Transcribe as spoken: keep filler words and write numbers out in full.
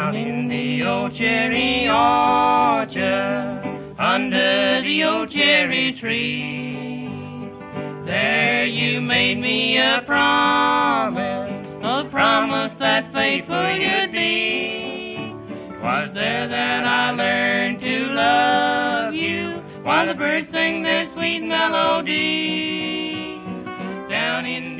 Down in the old cherry orchard, under the old cherry tree, there you made me a promise, a promise that faithful you'd be. 'Twas there that I learned to love you, while the birds sing their sweet melody. Down in